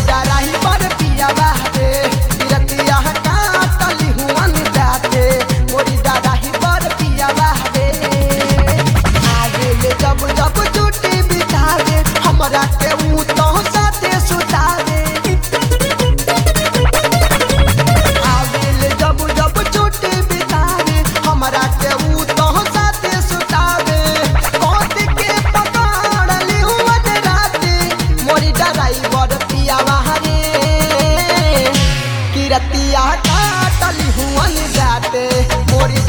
मोरी डराही पर पिया बाटे रतिया काटली हुअन जाते मोरी डराही पर पिया बाटे आगे ले जब जब छुट्टी बितावे हमरा के ऊ तो साथे सुतावे आगे ले जब जब छुट्टी बितावे हमरा के ऊ तो साथे सुतावे कोत के पकड़ली हुअन राते मोरी डराही पर पिया बाटे रतिया काटली हुअन जाते मोरी